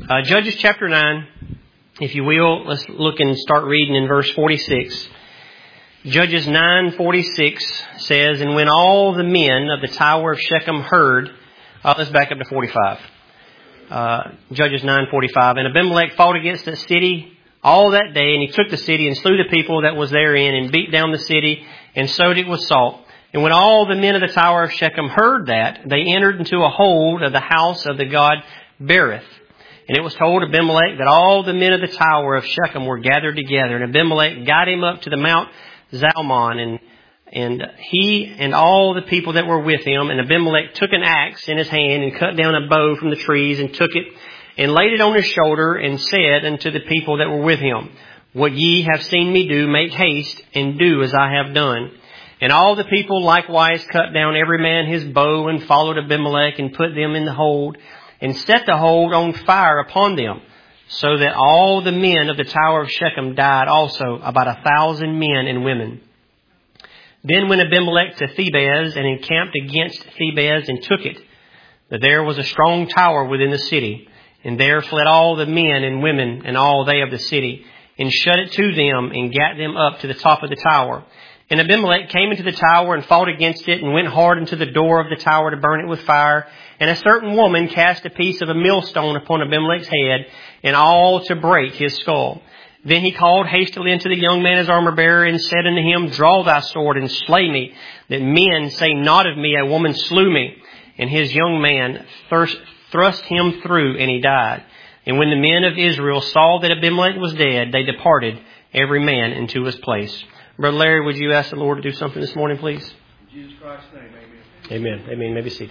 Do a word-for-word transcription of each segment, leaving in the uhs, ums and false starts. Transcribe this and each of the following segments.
Uh, Judges chapter nine, if you will, let's look and start reading in verse forty-six. Judges nine forty-six says, "And when all the men of the tower of Shechem heard," uh, let's back up to forty-five. Uh, Judges nine forty-five, "And Abimelech fought against the city all that day, and he took the city and slew the people that was therein, and beat down the city, and sowed it with salt. And when all the men of the tower of Shechem heard that, they entered into a hold of the house of the god Berith. And it was told Abimelech that all the men of the tower of Shechem were gathered together. And Abimelech got him up to the Mount Zalmon, and and he and all the people that were with him. And Abimelech took an axe in his hand and cut down a bow from the trees and took it and laid it on his shoulder and said unto the people that were with him, What ye have seen me do, make haste and do as I have done. And all the people likewise cut down every man his bow and followed Abimelech and put them in the hold and set the hold on fire upon them, so that all the men of the tower of Shechem died also, about a thousand men and women. Then went Abimelech to Thebez and encamped against Thebez and took it. But there was a strong tower within the city, and there fled all the men and women and all they of the city, and shut it to them and gat them up to the top of the tower. And Abimelech came into the tower and fought against it and went hard into the door of the tower to burn it with fire. And a certain woman cast a piece of a millstone upon Abimelech's head, and all to break his skull. Then he called hastily unto the young man his armor bearer, and said unto him, Draw thy sword and slay me, that men say not of me, A woman slew me. And his young man thirst, thrust him through, and he died. And when the men of Israel saw that Abimelech was dead, they departed, every man into his place." Brother Larry, would you ask the Lord to do something this morning, please? In Jesus Christ's name, amen. Amen. Amen. Maybe seated.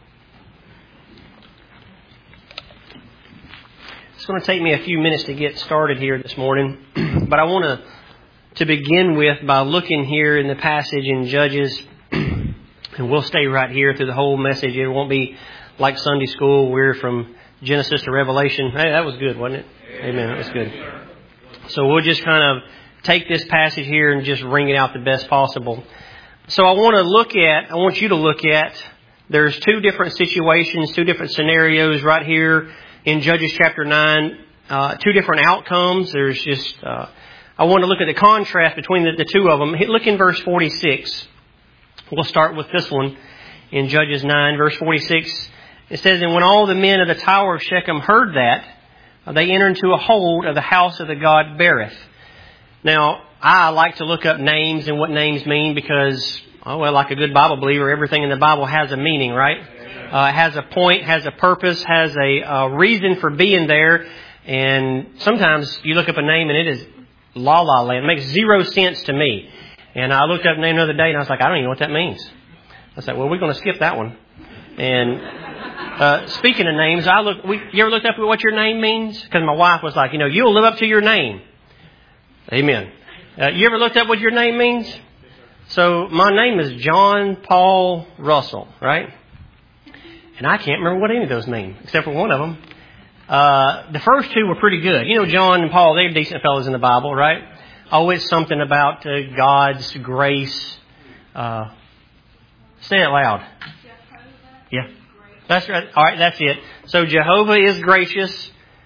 It's going to take me a few minutes to get started here this morning, but I want to to begin with by looking here in the passage in Judges, and we'll stay right here through the whole message. It won't be like Sunday school. We're from Genesis to Revelation. Hey, that was good, wasn't it? Amen. That was good. So we'll just kind of take this passage here and just wring it out the best possible. So I want to look at, I want you to look at, there's two different situations, two different scenarios right here in Judges chapter nine, uh, two different outcomes. There's just, uh, I want to look at the contrast between the, the two of them. Look in verse forty-six. We'll start with this one in Judges nine, verse forty-six. It says, "And when all the men of the tower of Shechem heard that, they entered into a hold of the house of the god Berith." Now, I like to look up names and what names mean because, oh, well, like a good Bible believer, everything in the Bible has a meaning, right? Uh, it has a point, has a purpose, has a, a reason for being there. And sometimes you look up a name and it is la la land. It makes zero sense to me. And I looked up a name the other day and I was like, I don't even know what that means. I said, well, we're going to skip that one. And uh, speaking of names, I look. We, you ever looked up at what your name means? Because my wife was like, you know, you'll live up to your name. Amen. Uh, you ever looked up what your name means? So my name is John Paul Russell, right? And I can't remember what any of those mean, except for one of them. Uh, the first two were pretty good. You know, John and Paul, they're decent fellows in the Bible, right? Oh, it's something about uh, God's grace. Uh, say it loud. Yeah. That's right. All right, that's it. So Jehovah is gracious.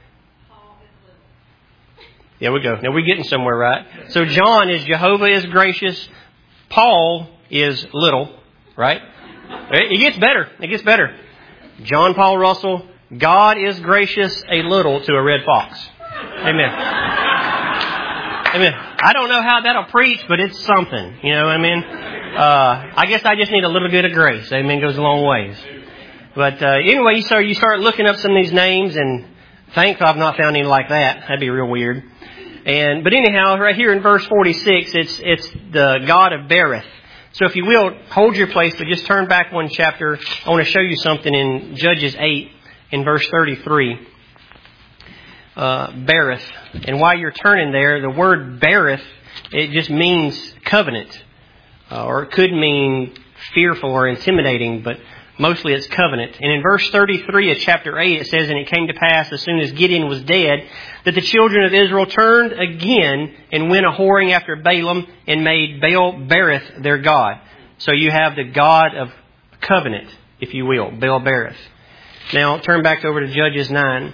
There we go. Now we're getting somewhere, right? So John is Jehovah is gracious. Paul is little, right? It gets better. It gets better. John Paul Russell, God is gracious a little to a red fox. Amen. Amen. I don't know how that'll preach, but it's something. You know what I mean? Uh, I guess I just need a little bit of grace. Amen. Goes a long ways. But uh, anyway, so you start looking up some of these names, and thankfully I've not found any like that. That'd be real weird. And but anyhow, right here in verse forty-six, it's it's the God of Berith. So if you will, hold your place, but just turn back one chapter. I want to show you something in Judges eight, in verse thirty-three. Uh, Berith. And while you're turning there, the word Berith, it just means covenant. Uh, or it could mean fearful or intimidating, but mostly it's covenant. And in verse thirty-three of chapter eight, it says, "And it came to pass, as soon as Gideon was dead, that the children of Israel turned again and went a-whoring after Balaam and made Baal-berith their god." So you have the God of covenant, if you will, Baal-berith. Now turn back over to Judges nine.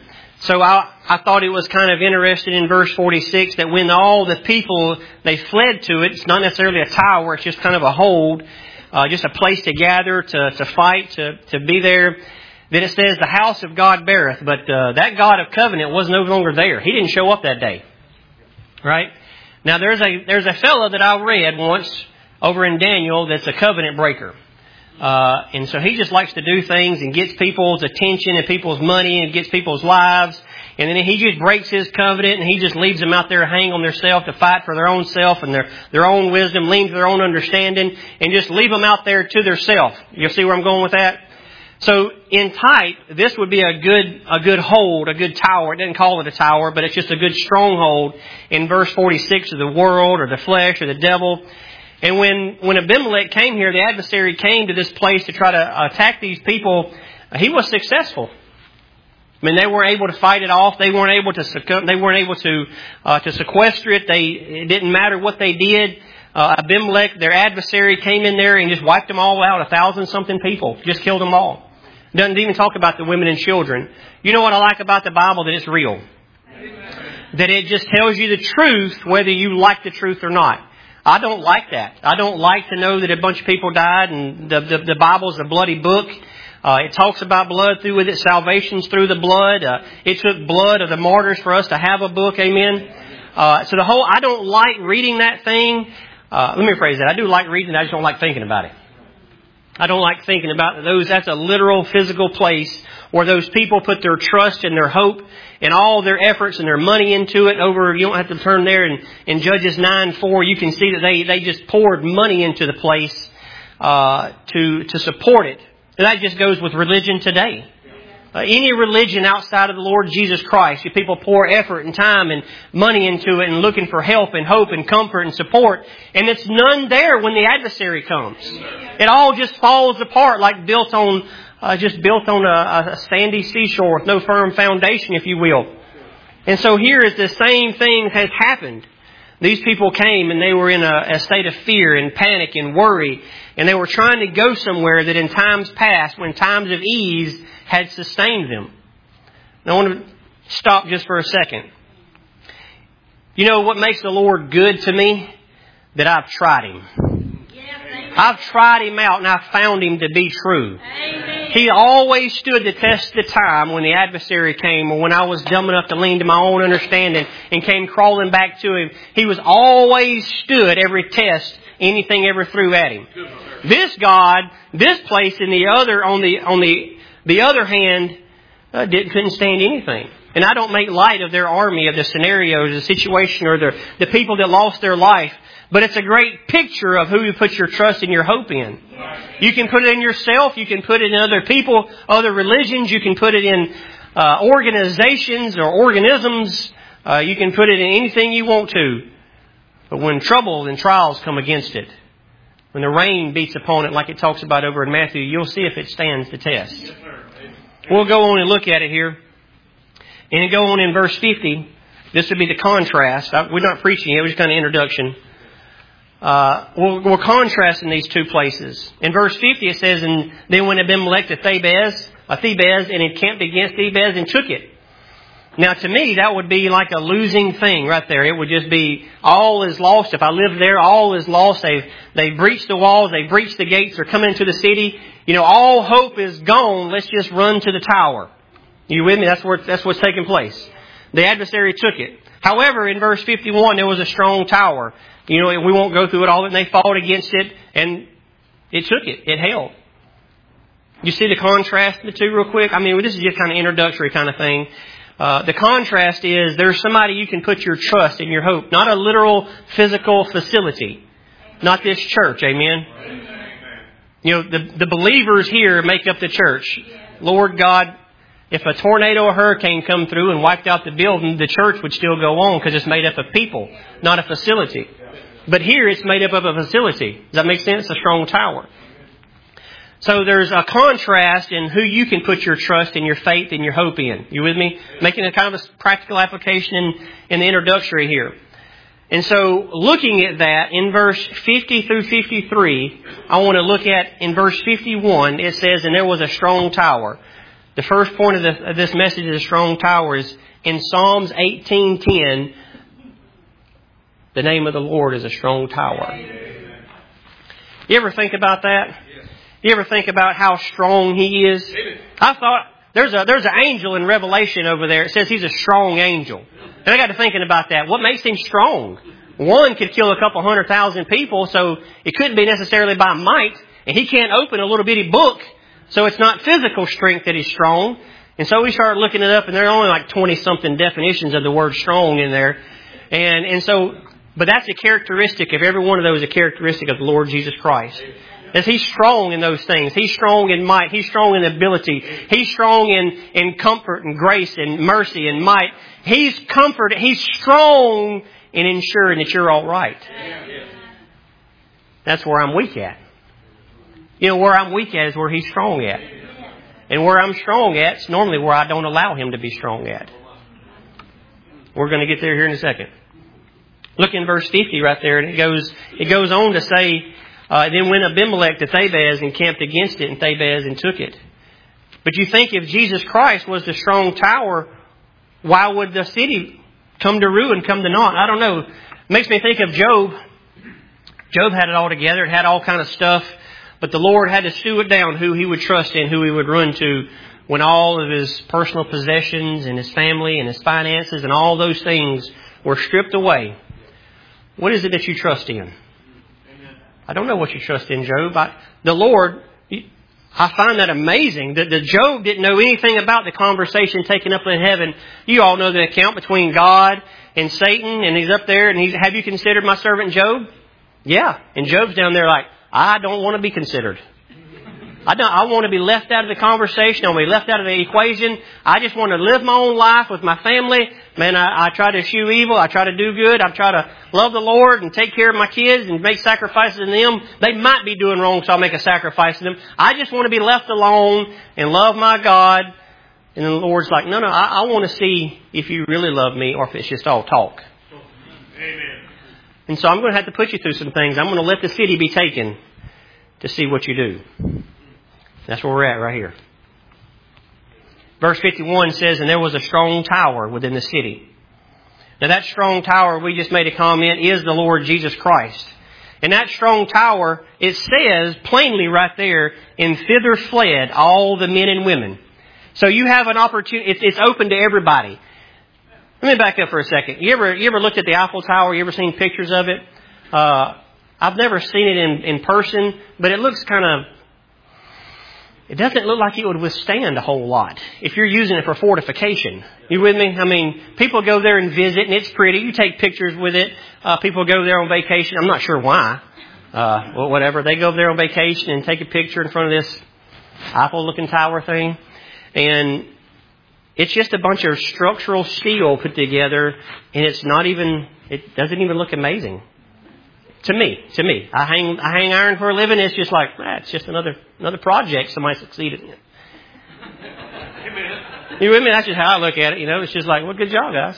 So I, I thought it was kind of interesting in verse forty-six that when all the people, they fled to it, it's not necessarily a tower, it's just kind of a hold, uh, just a place to gather, to, to fight, to, to be there. Then it says the house of God beareth, but uh, that God of covenant was no longer there. He didn't show up that day. Right? Now there's a, there's a fellow that I read once over in Daniel that's a covenant breaker. Uh, and so he just likes to do things and gets people's attention and people's money and gets people's lives. And then he just breaks his covenant and he just leaves them out there hang on their self to fight for their own self and their, their own wisdom, lean to their own understanding, and just leave them out there to their self. You'll see where I'm going with that? So in type, this would be a good, a good hold, a good tower. It doesn't call it a tower, but it's just a good stronghold in verse forty-six of the world or the flesh or the devil. And when, when Abimelech came here, the adversary came to this place to try to attack these people. He was successful. I mean, they weren't able to fight it off. They weren't able to succumb. They weren't able to uh, to sequester it. They it didn't matter what they did. Uh, Abimelech, their adversary, came in there and just wiped them all out. A thousand something people, just killed them all. Doesn't even talk about the women and children. You know what I like about the Bible? That it's real. That it just tells you the truth, whether you like the truth or not. I don't like that. I don't like to know that a bunch of people died and the, the, the Bible's a bloody book. Uh, it talks about blood through with it. Salvation's through the blood. Uh, it took blood of the martyrs for us to have a book. Amen. Uh, so the whole, I don't like reading that thing. Uh, let me rephrase that. I do like reading it. I just don't like thinking about it. I don't like thinking about those. That's a literal physical place where those people put their trust and their hope and all their efforts and their money into it. Over, you don't have to turn there. In, in Judges nine four, you can see that they, they just poured money into the place uh, to to support it. And that just goes with religion today. Uh, any religion outside of the Lord Jesus Christ, you people pour effort and time and money into it and looking for help and hope and comfort and support. And it's none there when the adversary comes. It all just falls apart like built on, uh, just built on a, a sandy seashore with no firm foundation, if you will. And so here is the same thing has happened. These people came and they were in a, a state of fear and panic and worry. And they were trying to go somewhere that in times past, when times of ease had sustained them. Now I want to stop just for a second. You know what makes the Lord good to me? That I've tried Him. I've tried Him out and I've found Him to be true. He always stood the test of the time when the adversary came or when I was dumb enough to lean to my own understanding and came crawling back to Him. He was always stood every test anything ever threw at Him. This God, this place and the other, on the, on the, the other hand, uh, didn't, couldn't stand anything. And I don't make light of their army, of the scenarios, the situation, or the, the people that lost their life. But it's a great picture of who you put your trust and your hope in. You can put it in yourself. You can put it in other people, other religions. You can put it in uh, organizations or organisms. Uh, you can put it in anything you want to. But when trouble and trials come against it, when the rain beats upon it like it talks about over in Matthew, you'll see if it stands the test. We'll go on and look at it here. And go on in verse fifty. This would be the contrast. We're not preaching yet. We're just kind of introduction. Uh, we're, we're contrasting these two places. In verse fifty it says, and then when Abimelech to Thebez, uh, Thebez, and encamped against Thebez and took it. Now to me that would be like a losing thing right there. It would just be all is lost. If I live there, all is lost. They've, they've breached the walls. They've breached the gates. They're coming into the city. You know, all hope is gone. Let's just run to the tower. You with me? That's where, that's what's taking place. The adversary took it. However, in verse fifty-one, there was a strong tower. You know, we won't go through it all, and they fought against it, and it took it. It held. You see the contrast of the two real quick? I mean, this is just kind of introductory kind of thing. Uh, the contrast is there's somebody you can put your trust and your hope, not a literal physical facility, not this church. Amen. Amen. You know, the, the believers here make up the church. Lord God, if a tornado or hurricane come through and wiped out the building, the church would still go on because it's made up of people, not a facility. But here it's made up of a facility. Does that make sense? A strong tower. So there's a contrast in who you can put your trust and your faith and your hope in. You with me? Making a kind of a practical application in, in the introductory here. And so looking at that in verse fifty through fifty-three, I want to look at in verse fifty-one, it says, and there was a strong tower. The first point of, the, of this message of the strong tower is in Psalms eighteen ten. The name of the Lord is a strong tower. You ever think about that? You ever think about how strong He is? I thought there's a there's an angel in Revelation over there. It says he's a strong angel. And I got to thinking about that. What makes him strong? One could kill a couple hundred thousand people, so it couldn't be necessarily by might. And he can't open a little bitty book, so it's not physical strength that he's strong. And so we started looking it up, and there are only like twenty-something definitions of the word strong in there. And and so, but that's a characteristic of every one of those, a characteristic of the Lord Jesus Christ. As He's strong in those things. He's strong in might. He's strong in ability. He's strong in, in comfort and grace and mercy and might. He's comfort. He's strong in ensuring that you're all right. That's where I'm weak at. You know, where I'm weak at is where He's strong at. And where I'm strong at is normally where I don't allow Him to be strong at. We're going to get there here in a second. Look in verse fifty right there, and it goes, it goes on to say, Uh, then went Abimelech to Thebez and camped against it, and Thebez and took it. But you think if Jesus Christ was the strong tower, why would the city come to ruin, come to naught? I don't know. It makes me think of Job. Job had it all together. It had all kind of stuff. But the Lord had to stew it down who He would trust in, who He would run to when all of his personal possessions and his family and his finances and all those things were stripped away. What is it that you trust in? I don't know what you trust in, Job. I, the Lord, I find that amazing that the Job didn't know anything about the conversation taken up in heaven. You all know the account between God and Satan, and he's up there, and he's, have you considered my servant Job? Yeah. And Job's down there like, I don't want to be considered. I don't, I want to be left out of the conversation. I want to be left out of the equation. I just want to live my own life with my family. Man, I, I try to eschew evil. I try to do good. I try to love the Lord and take care of my kids and make sacrifices in them. They might be doing wrong, so I'll make a sacrifice in them. I just want to be left alone and love my God. And the Lord's like, no, no, I, I want to see if you really love me or if it's just all talk. Amen. And so I'm going to have to put you through some things. I'm going to let the city be taken to see what you do. That's where we're at right here. Verse fifty-one says, and there was a strong tower within the city. Now that strong tower, we just made a comment, is the Lord Jesus Christ. And that strong tower, it says plainly right there, and thither fled all the men and women. So you have an opportunity, it's, it's open to everybody. Let me back up for a second. You ever, you ever looked at the Eiffel Tower? You ever seen pictures of it? Uh, I've never seen it in, in person, but it looks kind of, it doesn't look like it would withstand a whole lot if you're using it for fortification. You with me? I mean, people go there and visit, and it's pretty. You take pictures with it. Uh, people go there on vacation. I'm not sure why. Uh, well, whatever. They go there on vacation and take a picture in front of this Eiffel-looking tower thing. And it's just a bunch of structural steel put together, and it's not even, it doesn't even look amazing. To me, to me, I hang I hang iron for a living. It's just like, ah, it's just another another project somebody succeeded in. You with me? That's just how I look at it. You know, it's just like, well, good job, guys.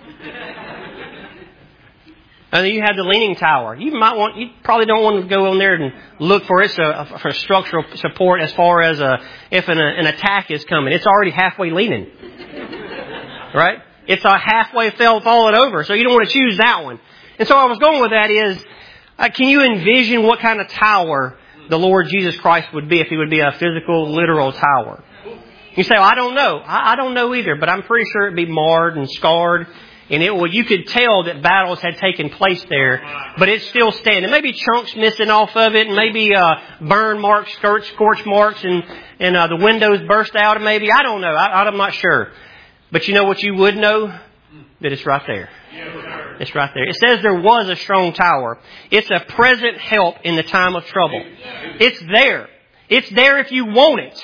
And then you have the leaning tower. You might want, you probably don't want to go on there and look for it so, for structural support as far as a, if an, an attack is coming. It's already halfway leaning, right? It's a halfway fell falling over, so you don't want to choose that one. And so I was going with that is. Uh, can you envision what kind of tower the Lord Jesus Christ would be if He would be a physical, literal tower? You say, well, I don't know. I, I don't know either, but I'm pretty sure it'd be marred and scarred. And it would, you could tell that battles had taken place there, but it's still standing. Maybe chunks missing off of it, and maybe uh, burn marks, scorch, scorch marks, and, and uh, the windows burst out. Maybe, I don't know. I, I'm not sure. But you know what you would know? That it's right there. It's right there. It says there was a strong tower. It's a present help in the time of trouble. It's there. It's there if you want it.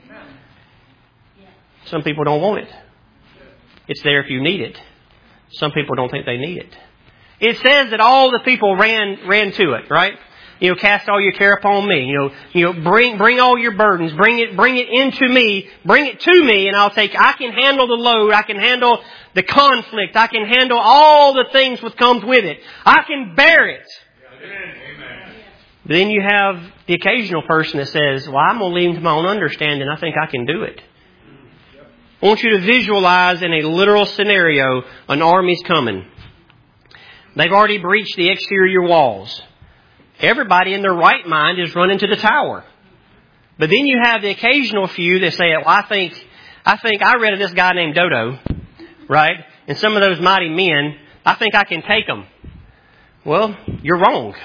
Some people don't want it. It's there if you need it. Some people don't think they need it. It says that all the people ran ran to it, right? You know, cast all your care upon me. You know, you know, bring bring all your burdens. Bring it bring it into me. Bring it to me, and I'll take. I can handle the load. I can handle the conflict. I can handle all the things that comes with it. I can bear it. Amen. Then you have the occasional person that says, "Well, I'm going to lean to my own understanding. I think I can do it." I want you to visualize in a literal scenario, an army's coming. They've already breached the exterior walls. Everybody in their right mind is running to the tower. But then you have the occasional few that say, well, I think, I think I read of this guy named Dodo, right? And some of those mighty men, I think I can take them. Well, you're wrong.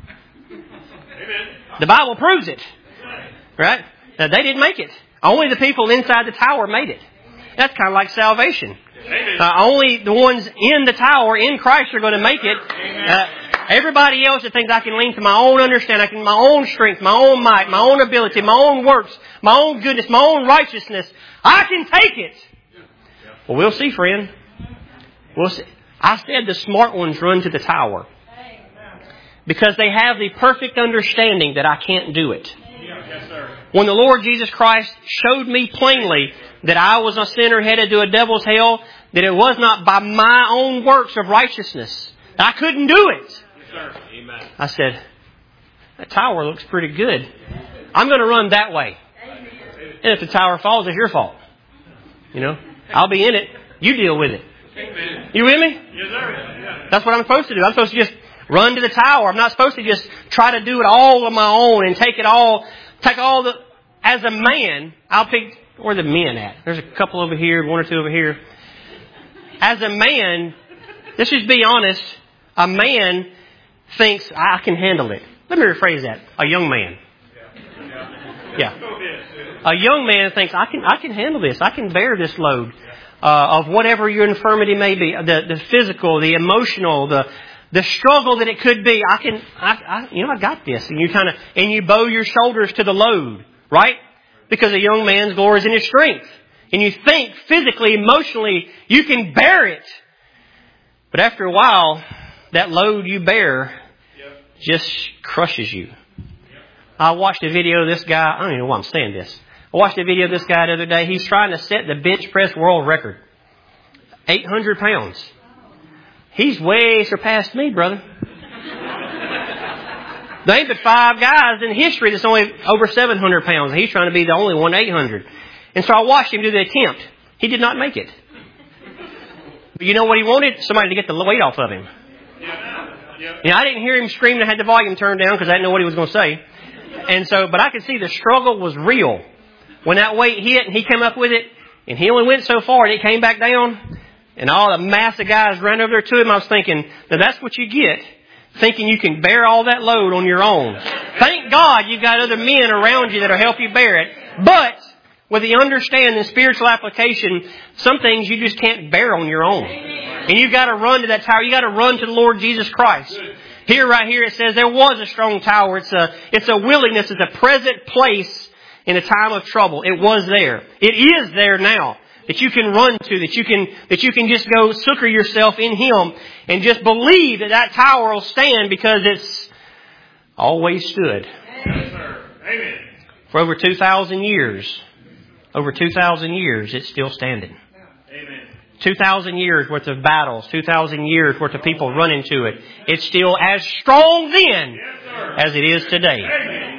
The Bible proves it, right? Now, they didn't make it. Only the people inside the tower made it. That's kind of like salvation. Uh, only the ones in the tower, in Christ, are going to make it. Uh, everybody else that thinks I can lean to my own understanding, I can my own strength, my own might, my own ability, my own works, my own goodness, my own righteousness, I can take it. Well, we'll see, friend. We'll see. I said the smart ones run to the tower because they have the perfect understanding that I can't do it. When the Lord Jesus Christ showed me plainly that I was a sinner headed to a devil's hell, that it was not by my own works of righteousness. I couldn't do it. I said, that tower looks pretty good. I'm going to run that way. And if the tower falls, it's your fault. You know, I'll be in it. You deal with it. You with me? That's what I'm supposed to do. I'm supposed to just run to the tower. I'm not supposed to just try to do it all on my own and take it all, take all the, as a man, I'll pick, where are the men at? There's a couple over here, one or two over here. As a man, let's just be honest, a man thinks, I can handle it. Let me rephrase that. A young man. Yeah. A young man thinks, I can, I can handle this. I can bear this load uh, of whatever your infirmity may be. The, the physical, the emotional, the, the struggle that it could be. I can, I, I, you know, I got this. And you kind of, and you bow your shoulders to the load, right? Because a young man's glory is in his strength. And you think physically, emotionally, you can bear it. But after a while, that load you bear just crushes you. I watched a video of this guy. I don't even know why I'm saying this. I watched a video of this guy the other day. He's trying to set the bench press world record. eight hundred pounds. He's way surpassed me, brother. There ain't but five guys in history that's only over seven hundred pounds. He's trying to be the only one eight hundred. And so I watched him do the attempt. He did not make it. But you know what he wanted? Somebody to get the weight off of him. You know, I didn't hear him scream and I had the volume turned down because I didn't know what he was going to say. And so, but I could see the struggle was real. When that weight hit and he came up with it, and he only went so far and it came back down, and all the mass of guys ran over there to him, I was thinking, now that's what you get, thinking you can bear all that load on your own. Thank God you've got other men around you that'll help you bear it. But with the understanding, spiritual application, some things you just can't bear on your own. And you've got to run to that tower. You've got to run to the Lord Jesus Christ. Here, right here, it says there was a strong tower. It's a, it's a willingness. It's a present place in a time of trouble. It was there. It is there now that you can run to, that you can, that you can just go succor yourself in Him and just believe that that tower will stand because it's always stood. Yes, sir. Amen. For over two thousand years. Over two thousand years, it's still standing. Amen. two thousand years worth of battles, two thousand years worth of people running to it. It's still as strong then Yes, as it is today. Amen.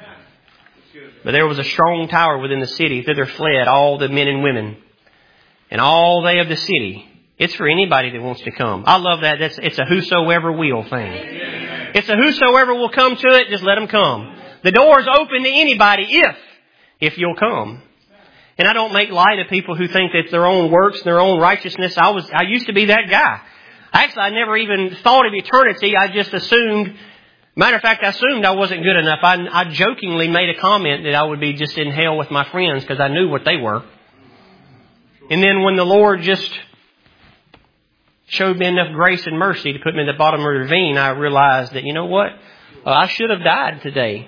But there was a strong tower within the city. Thither fled all the men and women and all they of the city. It's for anybody that wants to come. I love that. That's, it's a whosoever will thing. Amen. It's a whosoever will come to it. Just let them come. The door is open to anybody if, if you'll come. And I don't make light of people who think that their own works and their own righteousness. I was, I used to be that guy. Actually, I never even thought of eternity. I just assumed, matter of fact, I assumed I wasn't good enough. I, I jokingly made a comment that I would be just in hell with my friends because I knew what they were. And then when the Lord just showed me enough grace and mercy to put me in the bottom of the ravine, I realized that, you know what? Uh, I should have died today.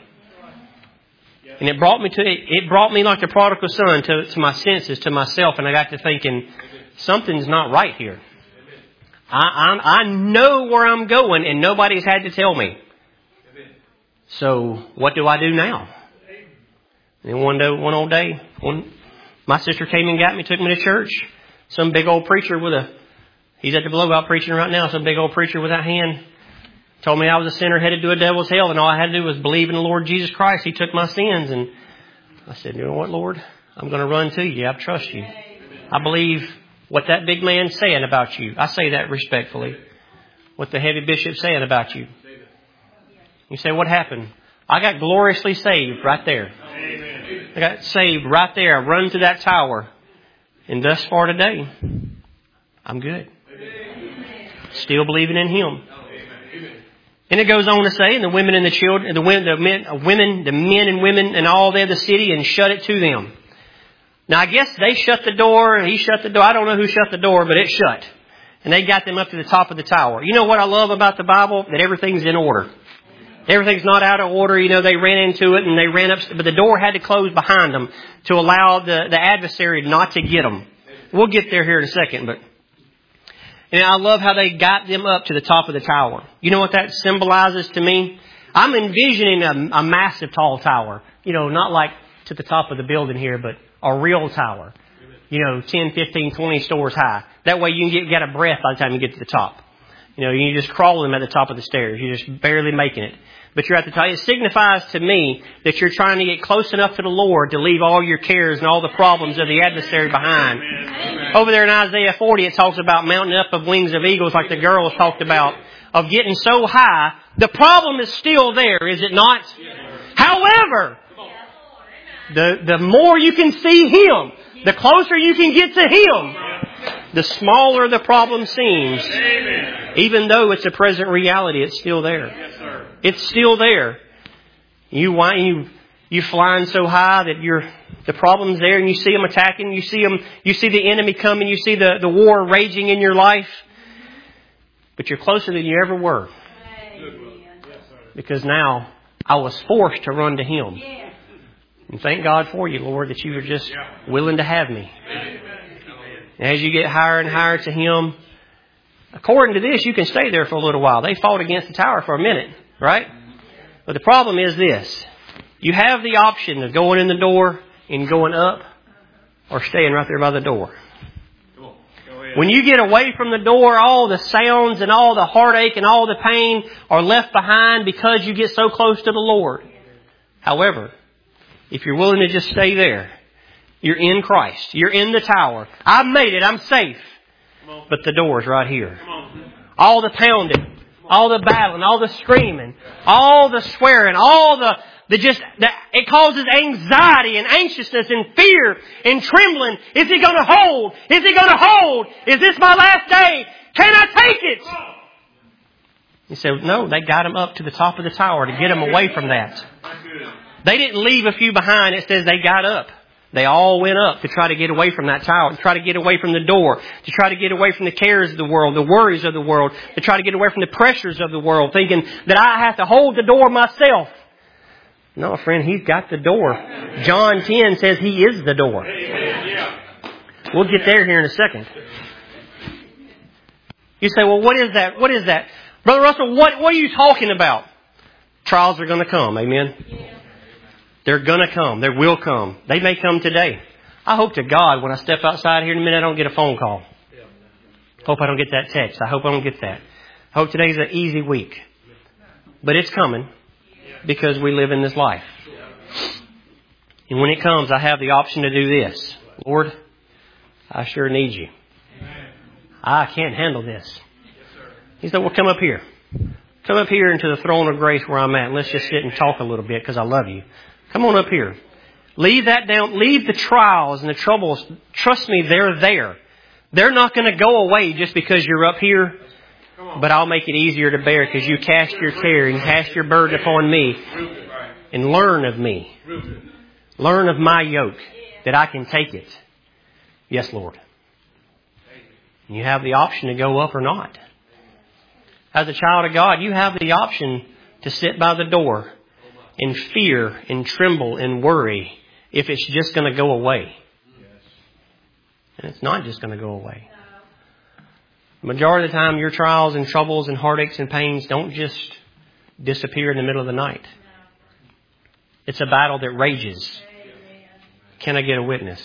And it brought me to it brought me like the prodigal son to, to my senses, to myself, and I got to thinking, something's not right here. I, I I know where I'm going, and nobody's had to tell me. So what do I do now? And one day, one old day, one my sister came and got me, took me to church. Some big old preacher with a he's at the blowout preaching right now. Some big old preacher with that hand. Told me I was a sinner headed to a devil's hell, and all I had to do was believe in the Lord Jesus Christ. He took my sins, and I said, you know what, Lord? I'm going to run to you. I trust you. I, I believe what that big man's saying about you. I say that respectfully. What the heavy bishop's saying about you. You say, what happened? I got gloriously saved right there. Amen. I got saved right there. I run to that tower. And thus far today, I'm good. Still believing in Him. And it goes on to say, and the women and the children, the women, the men, women, the men and women and all there of the city, and shut it to them. Now I guess they shut the door, and he shut the door. I don't know who shut the door, but it shut. And they got them up to the top of the tower. You know what I love about the Bible? That everything's in order. Everything's not out of order. You know, they ran into it and they ran up, but the door had to close behind them to allow the, the adversary not to get them. We'll get there here in a second, but and I love how they got them up to the top of the tower. You know what that symbolizes to me? I'm envisioning a, a massive tall tower. You know, not like to the top of the building here, but a real tower. You know, ten, fifteen, twenty stories high. That way you can get, get a breath by the time you get to the top. You know, you just crawl them at the top of the stairs. You're just barely making it. But you're at the top. It signifies to me that you're trying to get close enough to the Lord to leave all your cares and all the problems of the adversary behind. Amen. Over there in Isaiah forty, it talks about mounting up of wings of eagles like the girls talked about, of getting so high. The problem is still there, is it not? Yes. However, the, the more you can see Him, the closer you can get to Him, the smaller the problem seems. Amen. Even though it's a present reality, it's still there. Yes, sir. It's still there. You you you flying so high that you're the problem's there, and you see them attacking. You see them. You see the enemy coming. You see the, the war raging in your life. But you're closer than you ever were. Because now I was forced to run to Him. And thank God for you, Lord, that you were just willing to have me. And as you get higher and higher to Him, according to this, you can stay there for a little while. They fought against the tower for a minute, right? But the problem is this. You have the option of going in the door and going up, or staying right there by the door. When you get away from the door, all the sounds and all the heartache and all the pain are left behind because you get so close to the Lord. However, if you're willing to just stay there, you're in Christ. You're in the tower. I've made it. I'm safe. But the door's right here. All the pounding, all the battling, all the screaming, all the swearing, all the, the just, the, it causes anxiety and anxiousness and fear and trembling. Is He going to hold? Is He going to hold? Is this my last day? Can I take it? He said, no, they got him up to the top of the tower to get him away from that. They didn't leave a few behind. It says they got up. They all went up to try to get away from that tower, to try to get away from the door, to try to get away from the cares of the world, the worries of the world, to try to get away from the pressures of the world, thinking that I have to hold the door myself. No, friend, He's got the door. John ten says He is the door. We'll get there here in a second. You say, well, what is that? What is that? Brother Russell, what, what are you talking about? Trials are going to come. Amen. They're going to come. They will come. They may come today. I hope to God when I step outside here in a minute I don't get a phone call. Hope I don't get that text. I hope I don't get that. I hope today's an easy week. But it's coming because we live in this life. And when it comes, I have the option to do this. Lord, I sure need You. I can't handle this. He said, well, come up here. Come up here into the throne of grace where I'm at. Let's just sit and talk a little bit because I love you. Come on up here. Leave that down. Leave the trials and the troubles. Trust me, they're there. They're not going to go away just because you're up here. But I'll make it easier to bear because you cast your care and cast your burden upon me. And learn of me. Learn of my yoke that I can take it. Yes, Lord. You have the option to go up or not. As a child of God, you have the option to sit by the door and fear and tremble and worry if it's just going to go away. And it's not just going to go away. The majority of the time, your trials and troubles and heartaches and pains don't just disappear in the middle of the night. It's a battle that rages. Can I get a witness?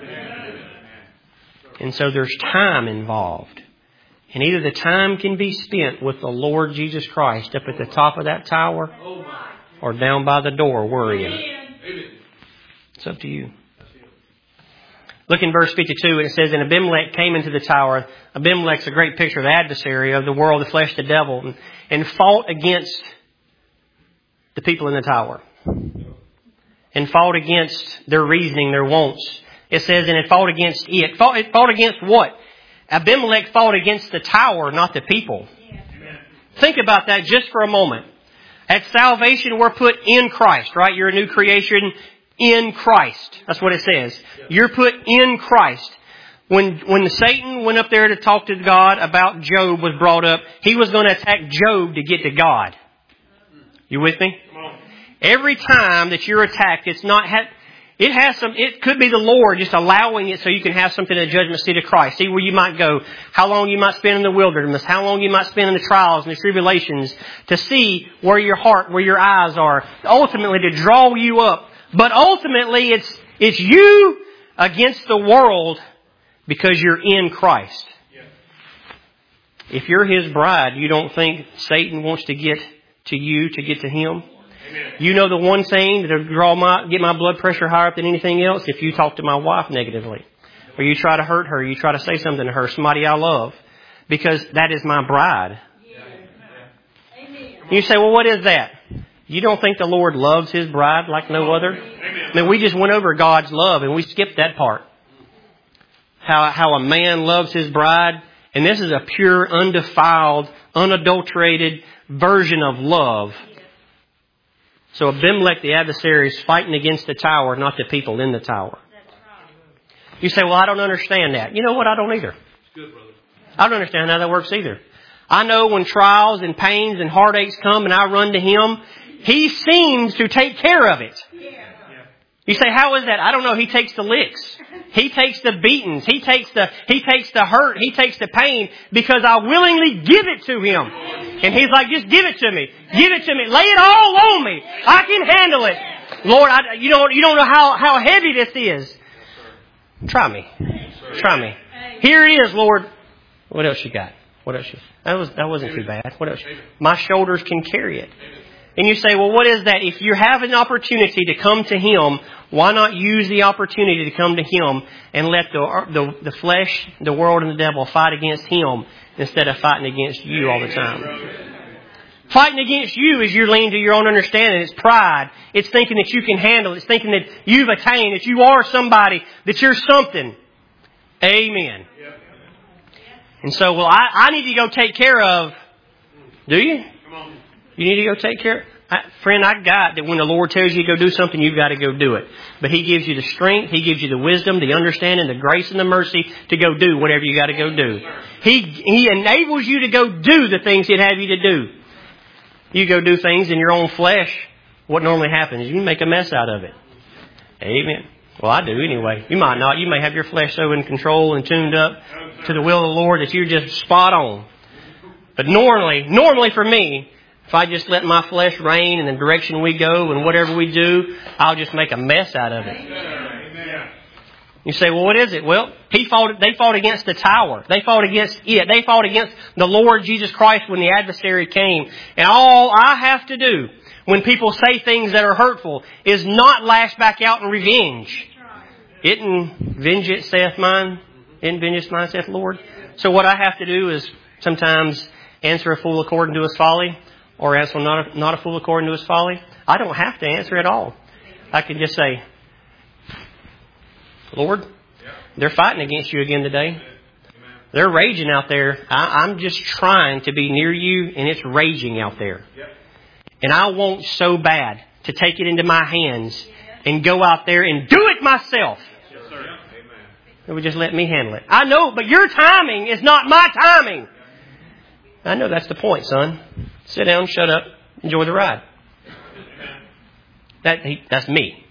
And so there's time involved. And either the time can be spent with the Lord Jesus Christ up at the top of that tower or down by the door worrying. It's up to you. Look in verse fifty-two, and it says, and Abimelech came into the tower. Abimelech's a great picture of the adversary of the world, the flesh, the devil, and, and fought against the people in the tower. And fought against their reasoning, their wants. It says, and it fought against it. Fought, it fought against what? Abimelech fought against the tower, not the people. Think about that just for a moment. At salvation, we're put in Christ, right? You're a new creation in Christ. That's what it says. You're put in Christ. When when Satan went up there to talk to God about Job was brought up, he was going to attack Job to get to God. You with me? Every time that you're attacked, it's not... Ha- It has some, it could be the Lord just allowing it so you can have something in the judgment seat of Christ. See where you might go, how long you might spend in the wilderness, how long you might spend in the trials and the tribulations to see where your heart, where your eyes are, ultimately to draw you up. But ultimately it's, it's you against the world because you're in Christ. If you're His bride, you don't think Satan wants to get to you, to get to Him? You know the one thing that'll draw my, get my blood pressure higher up than anything else? If you talk to my wife negatively. Or you try to hurt her, you try to say something to her, somebody I love. Because that is my bride. You say, well, what is that? You don't think the Lord loves His bride like no other? I mean, we just went over God's love and we skipped that part. How, how a man loves his bride. And this is a pure, undefiled, unadulterated version of love. So Abimelech, the adversary, is fighting against the tower, not the people in the tower. You say, well, I don't understand that. You know what? I don't either. I don't understand how that works either. I know when trials and pains and heartaches come and I run to Him, He seems to take care of it. You say, how is that? I don't know. He takes the licks. He takes the beatings. He takes the, He takes the hurt. He takes the pain because I willingly give it to Him. And He's like, just give it to me. Give it to me. Lay it all on me. I can handle it. Lord, I, you don't, you don't know how, how heavy this is. Try me. Try me. Here it is, Lord. What else you got? What else you, that was, that wasn't too bad. What else? My shoulders can carry it. And you say, well, what is that? If you have an opportunity to come to Him, why not use the opportunity to come to Him and let the, the, the flesh, the world, and the devil fight against Him instead of fighting against you all the time? Fighting against you is you lean to your own understanding. It's pride. It's thinking that you can handle it. It's thinking that you've attained, that you are somebody, that you're something. Amen. And so, well, I, I need to go take care of... Do you? You need to go take care of... I, friend, I got that when the Lord tells you to go do something, you've got to go do it. But He gives you the strength, He gives you the wisdom, the understanding, the grace and the mercy to go do whatever you got to go do. He, he enables you to go do the things He'd have you to do. You go do things in your own flesh. What normally happens? You make a mess out of it. Amen. Well, I do anyway. You might not. You may have your flesh so in control and tuned up to the will of the Lord that you're just spot on. But normally, normally for me, if I just let my flesh reign in the direction we go and whatever we do, I'll just make a mess out of it. Amen. You say, well, what is it? Well, he fought, they fought against the tower. They fought against it. They fought against the Lord Jesus Christ when the adversary came. And all I have to do when people say things that are hurtful is not lash back out in revenge. Isn't vengeance saith mine? Isn't vengeance mine saith the Lord? So what I have to do is sometimes answer a fool according to his folly, or answer not a, not a fool according to his folly. I don't have to answer at all. I can just say, Lord, they're fighting against you again today. They're raging out there. I, I'm just trying to be near you, and it's raging out there. And I want so bad to take it into my hands and go out there and do it myself. It would just let me handle it. I know, but your timing is not my timing. I know that's the point, son. Sit down, shut up, enjoy the ride. That That's me.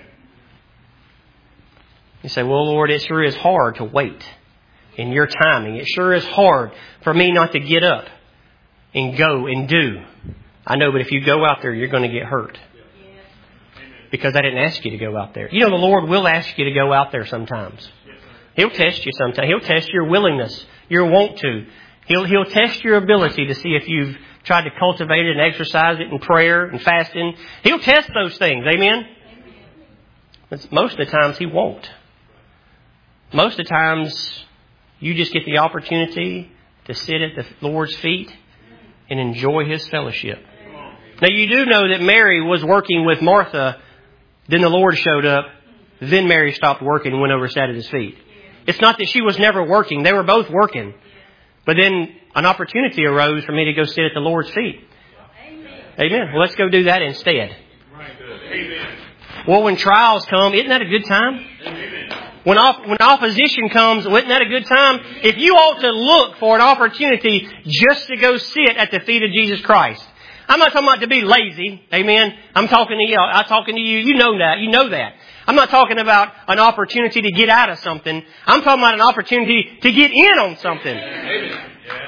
You say, well, Lord, it sure is hard to wait in your timing. It sure is hard for me not to get up and go and do. I know, but if you go out there, you're going to get hurt. Because I didn't ask you to go out there. You know, the Lord will ask you to go out there sometimes. He'll test you sometimes. He'll test your willingness, your want to. He'll, he'll test your ability to see if you've tried to cultivate it and exercise it in prayer and fasting. He'll test those things. Amen? But most of the times He won't. Most of the times, you just get the opportunity to sit at the Lord's feet and enjoy His fellowship. Now, you do know that Mary was working with Martha. Then the Lord showed up. Then Mary stopped working and went over and sat at His feet. It's not that she was never working. They were both working. But then an opportunity arose for me to go sit at the Lord's feet. Amen. Amen. Well, let's go do that instead. Amen. Well, when trials come, isn't that a good time? Amen. When op- when opposition comes, isn't that a good time? If you ought to look for an opportunity just to go sit at the feet of Jesus Christ. I'm not talking about to be lazy. Amen. I'm talking to you. I'm talking to you. You know that. You know that. I'm not talking about an opportunity to get out of something. I'm talking about an opportunity to get in on something. Amen. Yes.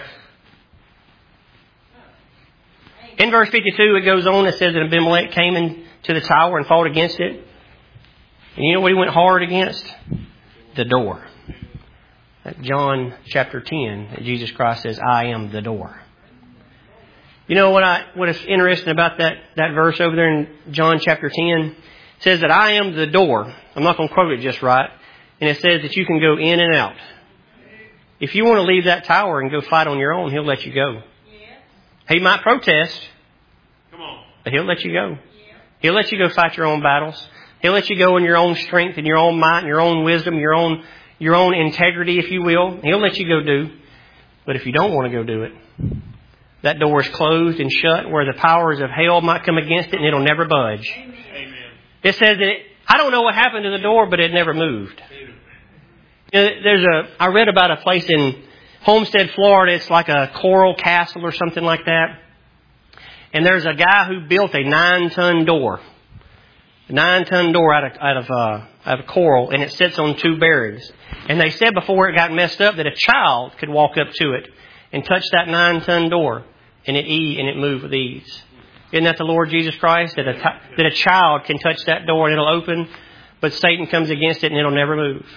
In verse fifty-two, it goes on. It says that Abimelech came into the tower and fought against it. And you know what he went hard against? The door. At John chapter ten, Jesus Christ says, I am the door. You know what I what is interesting about that, that verse over there in John chapter ten? It says that I am the door. I'm not going to quote it just right. And it says that you can go in and out. If you want to leave that tower and go fight on your own, He'll let you go. He might protest, Come on. but He'll let you go. He'll let you go fight your own battles. He'll let you go in your own strength and your own might and your own wisdom, your own your own integrity, if you will. He'll let you go do. But if you don't want to go do it, that door is closed and shut where the powers of hell might come against it and it'll never budge. Amen. It says that it, I don't know what happened to the door, but it never moved. You know, there's a I read about a place in Homestead, Florida. It's like a coral castle or something like that. And there's a guy who built a nine-ton door, a nine-ton door out of out of uh, out of coral, and it sits on two barrels. And they said before it got messed up that a child could walk up to it and touch that nine-ton door, and it e and it moved with ease. Isn't that the Lord Jesus Christ? That a, t- that a child can touch that door and it'll open, but Satan comes against it and it'll never move.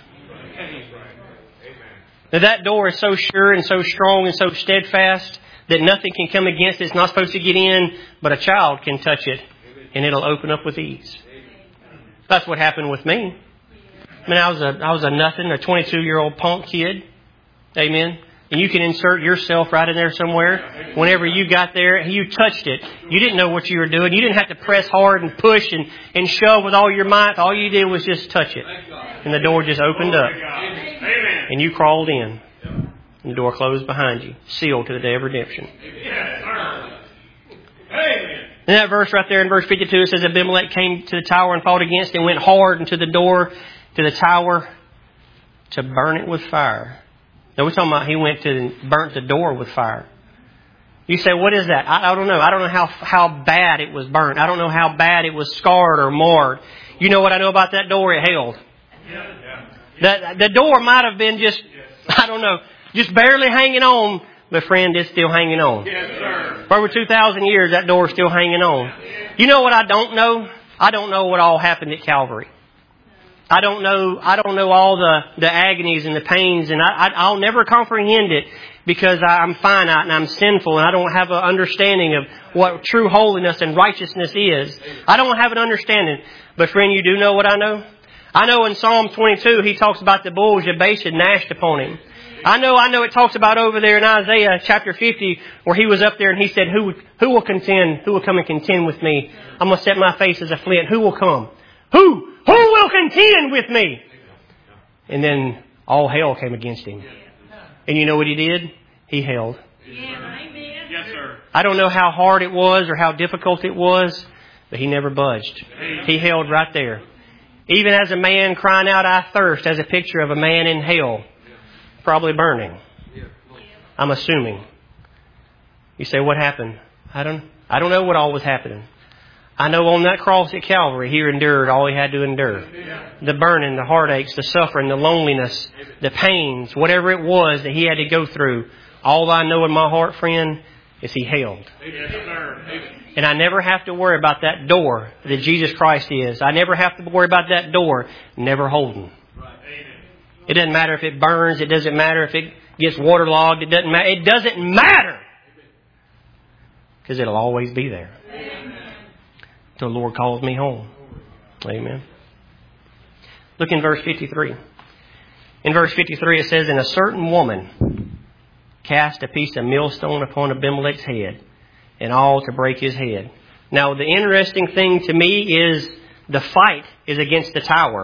Now that door is so sure and so strong and so steadfast that nothing can come against it. It's not supposed to get in, but a child can touch it and it'll open up with ease. That's what happened with me. I mean, I was a I was a nothing, a twenty-two-year-old punk kid. Amen. And you can insert yourself right in there somewhere. Whenever you got there, you touched it. You didn't know what you were doing. You didn't have to press hard and push and, and shove with all your might. All you did was just touch it. And the door just opened up. Amen. And you crawled in. And the door closed behind you, sealed to the day of redemption. Yes, sir. Amen. In that verse right there in verse fifty-two, it says Abimelech came to the tower and fought against it and went hard into the door to the tower to burn it with fire. Now we're talking about he went to burnt the door with fire. You say, what is that? I, I don't know. I don't know how how bad it was burnt. I don't know how bad it was scarred or marred. You know what I know about that door? It held. Yeah, yeah. The, the door might have been just, I don't know, just barely hanging on. But friend, it's still hanging on. Yes, sir. For over two thousand years, that door is still hanging on. You know what I don't know? I don't know what all happened at Calvary. I don't know. I don't know all the, the agonies and the pains, and I, I, I'll never comprehend it because I, I'm finite and I'm sinful, and I don't have an understanding of what true holiness and righteousness is. I don't have an understanding. But friend, you do know what I know. I know in Psalm twenty-two, he talks about the bulls that based and gnashed upon him. I know. I know. It talks about over there in Isaiah chapter fifty, where he was up there and he said, "Who who will contend? Who will come and contend with me? I'm going to set my face as a flint. Who will come? Who?" Who will contend with me? And then all hell came against him. And you know what he did? He held. Yes, sir. I don't know how hard it was or how difficult it was, but he never budged. He held right there. Even as a man crying out, I thirst, as a picture of a man in hell, probably burning. I'm assuming. You say, what happened? I don't, I don't know what all was happening. I know on that cross at Calvary, he endured all he had to endure. The burning, the heartaches, the suffering, the loneliness, the pains, whatever it was that he had to go through. All I know in my heart, friend, is he held. Yes, sir. And I never have to worry about that door that Jesus Christ is. I never have to worry about that door never holding. It doesn't matter if it burns. It doesn't matter if it gets waterlogged. It doesn't matter. It doesn't matter. Because it'll always be there. Till the Lord calls me home. Amen. Look in verse fifty-three. In verse fifty-three it says, and a certain woman cast a piece of millstone upon Abimelech's head, and all to break his head. Now the interesting thing to me is the fight is against the tower.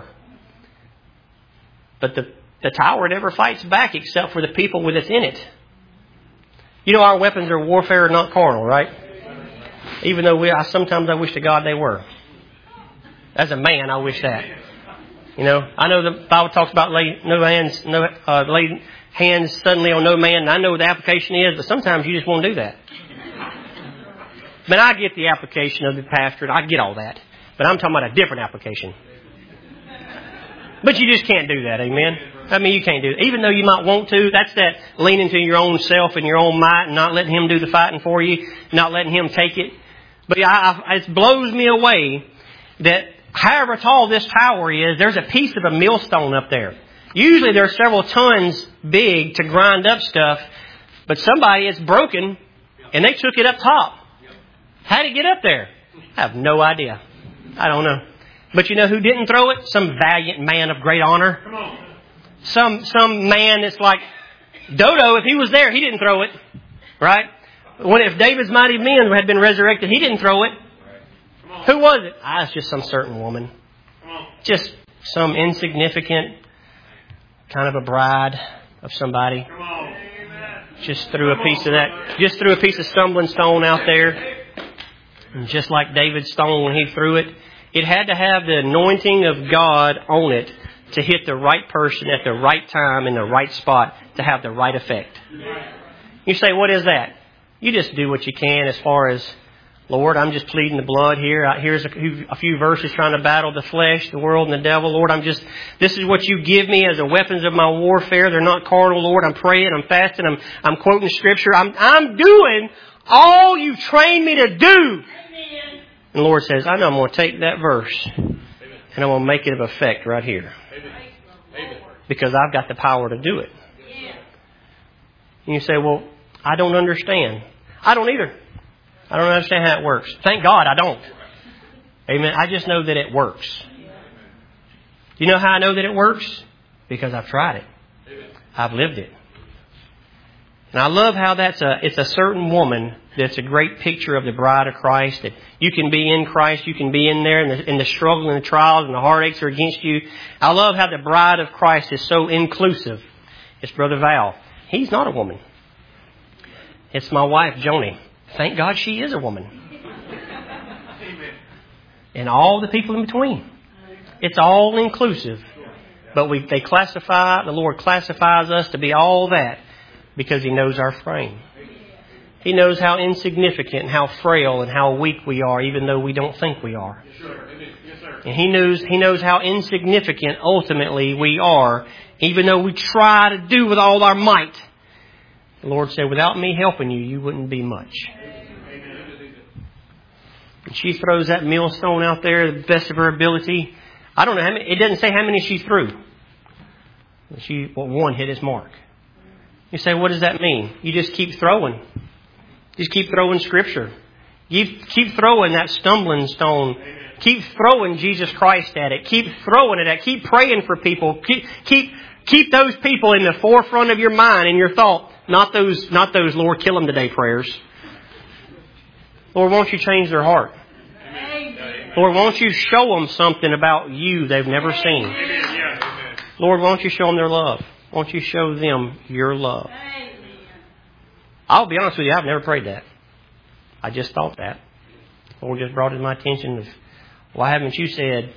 But the, the tower never fights back except for the people within it. You know our weapons of warfare are not carnal, right? Even though we, I, sometimes I wish to God they were. As a man, I wish that. You know, I know the Bible talks about lay no hands, no uh, lay hands suddenly on no man. And I know what the application is, but sometimes you just won't do that. But I get the application of the pastorate. I get all that. But I'm talking about a different application. But you just can't do that, amen? I mean, you can't do it. Even though you might want to, that's that leaning to your own self and your own might and not letting Him do the fighting for you, not letting Him take it. But I, I, it blows me away that however tall this tower is, there's a piece of a millstone up there. Usually there's several tons big to grind up stuff, but somebody is broken and they took it up top. How did it get up there? I have no idea. I don't know. But you know who didn't throw it? Some valiant man of great honor. Come on. Some some man that's like Dodo. If he was there, he didn't throw it. Right? When if David's mighty men had been resurrected, he didn't throw it. Who was it? Ah, it's just some certain woman. Just some insignificant kind of a bride of somebody. Just threw a piece of that. Just threw a piece of stumbling stone out there. And just like David's stone when he threw it, it had to have the anointing of God on it to hit the right person at the right time in the right spot to have the right effect. You say, what is that? You just do what you can as far as, Lord, I'm just pleading the blood here. Here's a few, a few verses trying to battle the flesh, the world, and the devil. Lord, I'm just, this is what you give me as the weapons of my warfare. They're not carnal, Lord. I'm praying, I'm fasting, I'm, I'm quoting Scripture. I'm, I'm doing all you trained me to do. And the Lord says, I know I'm going to take that verse and I'm going to make it of effect right here. Because I've got the power to do it. And you say, well, I don't understand. I don't either. I don't understand how it works. Thank God I don't. Amen. I just know that it works. You know how I know that it works? Because I've tried it. I've lived it. And I love how that's a, it's a certain woman that's a great picture of the bride of Christ. That you can be in Christ, you can be in there, and the, and the struggle and the trials and the heartaches are against you. I love how the bride of Christ is so inclusive. It's Brother Val. He's not a woman. It's my wife, Joni. Thank God she is a woman. And all the people in between. It's all inclusive. But we they classify, the Lord classifies us to be all that because He knows our frame. He knows how insignificant and how frail and how weak we are, even though we don't think we are. And He knows, He knows how insignificant ultimately we are, even though we try to do with all our might. The Lord said, without me helping you, you wouldn't be much. And she throws that millstone out there to the best of her ability. I don't know how many, it doesn't say how many she threw. She, well, one hit his mark. You say, what does that mean? You just keep throwing. Just keep throwing Scripture. Keep, keep throwing that stumbling stone. Keep throwing Jesus Christ at it. Keep throwing it at it. Keep praying for people. Keep, keep, keep those people in the forefront of your mind and your thought. Not those, not those, Lord, kill them today prayers. Lord, won't you change their heart? Lord, won't you show them something about you they've never seen? Lord, won't you show them their love? Won't you show them your love? I'll be honest with you, I've never prayed that. I just thought that. The Lord just brought it to my attention of, why haven't you said,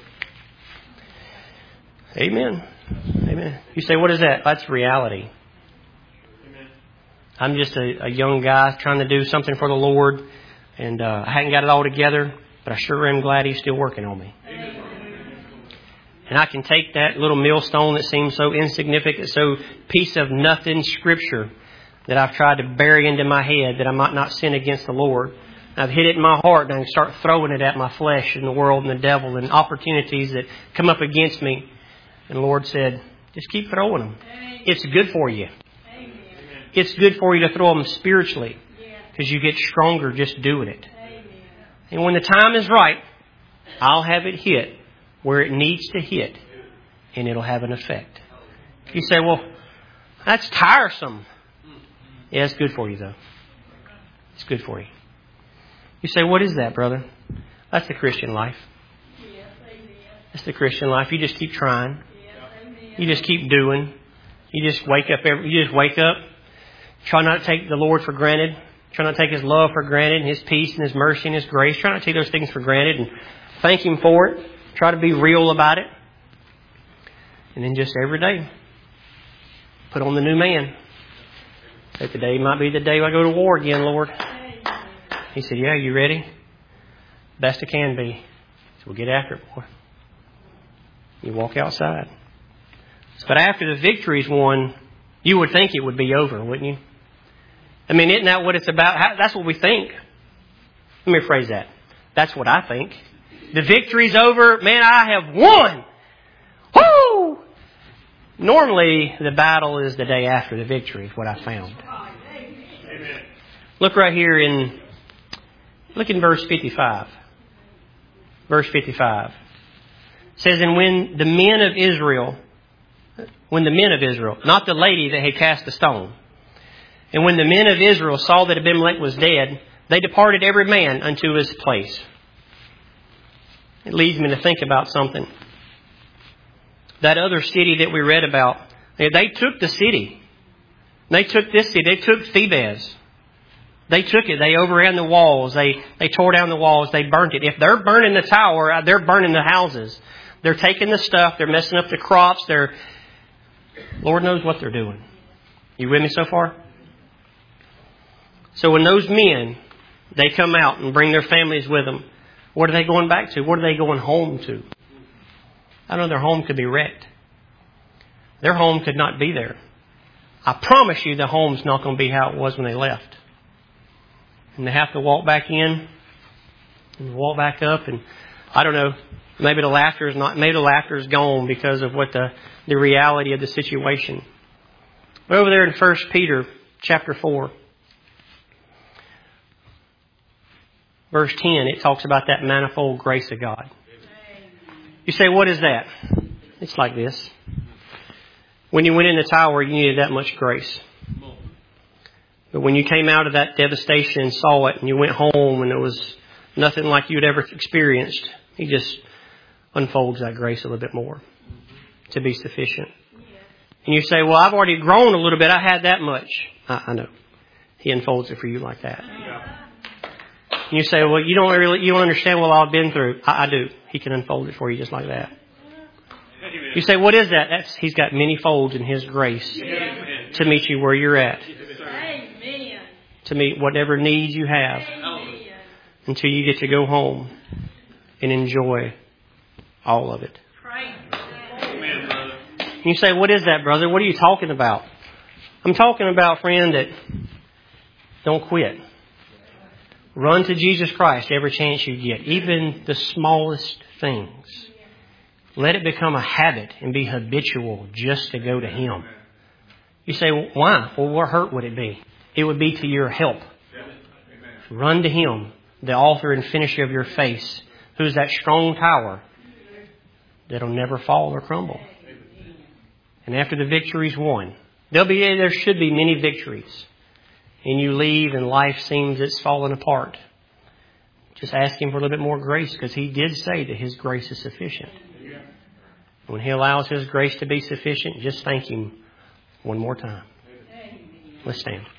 Amen. Amen. You say, what is that? That's reality. I'm just a, a young guy trying to do something for the Lord, and uh, I hadn't got it all together, but I sure am glad He's still working on me. And I can take that little millstone that seems so insignificant, so piece of nothing Scripture that I've tried to bury into my head that I might not sin against the Lord. I've hit it in my heart, and I can start throwing it at my flesh and the world and the devil and opportunities that come up against me. And the Lord said, just keep throwing them. It's good for you. It's good for you to throw them spiritually because you get stronger just doing it. And when the time is right, I'll have it hit where it needs to hit, and it'll have an effect. You say, well, that's tiresome. Yeah, it's good for you, though. It's good for you. You say, what is that, brother? That's the Christian life. That's the Christian life. You just keep trying. You just keep doing. You just wake up every, you just wake up. Try not to take the Lord for granted. Try not to take His love for granted, and His peace and His mercy and His grace. Try not to take those things for granted and thank Him for it. Try to be real about it. And then just every day, put on the new man. Say, today might be the day I go to war again, Lord. He said, yeah, you ready? Best I can be. So we'll get after it, boy. You walk outside. But after the victory's won, you would think it would be over, wouldn't you? I mean, isn't that what it's about? How, that's what we think. Let me rephrase that. That's what I think. The victory's over. Man, I have won. Woo! Normally, the battle is the day after the victory, is what I found. Amen. Look right here in, look in verse fifty-five. Verse fifty-five. It says, and when the men of Israel, when the men of Israel, not the lady that had cast the stone, and when the men of Israel saw that Abimelech was dead, they departed every man unto his place. It leads me to think about something. That other city that we read about, they took the city. They took this city. They took Thebez. They took it. They overran the walls. They, they tore down the walls. They burnt it. If they're burning the tower, they're burning the houses. They're taking the stuff. They're messing up the crops. They're, Lord knows what they're doing. You with me so far? So when those men, they come out and bring their families with them, what are they going back to? What are they going home to? I know their home could be wrecked. Their home could not be there. I promise you the home's not going to be how it was when they left. And they have to walk back in and walk back up. And I don't know, maybe the laughter is not, maybe the laughter is gone because of what the, the reality of the situation. But over there in First Peter chapter four, verse ten, it talks about that manifold grace of God. You say, what is that? It's like this. When you went in the tower, you needed that much grace. But when you came out of that devastation and saw it, and you went home and it was nothing like you'd ever experienced, He just unfolds that grace a little bit more to be sufficient. And you say, well, I've already grown a little bit. I had that much. I, I know. He unfolds it for you like that. And you say, well, you don't really, you don't understand what I've been through. I, I do. He can unfold it for you just like that. You say, what is that? That's, He's got many folds in His grace to meet you where you're at. To meet whatever needs you have until you get to go home and enjoy all of it. And you say, what is that, brother? What are you talking about? I'm talking about, friend, that don't quit. Run to Jesus Christ every chance you get, even the smallest things. Let it become a habit and be habitual just to go to Him. You say, why? Well, what hurt would it be? It would be to your help. Run to Him, the author and finisher of your faith, who's that strong tower that'll never fall or crumble. And after the victory's won, there'll be, there should be many victories. And you leave and life seems it's fallen apart. Just ask Him for a little bit more grace, because He did say that His grace is sufficient. When He allows His grace to be sufficient, just thank Him one more time. Let's stand.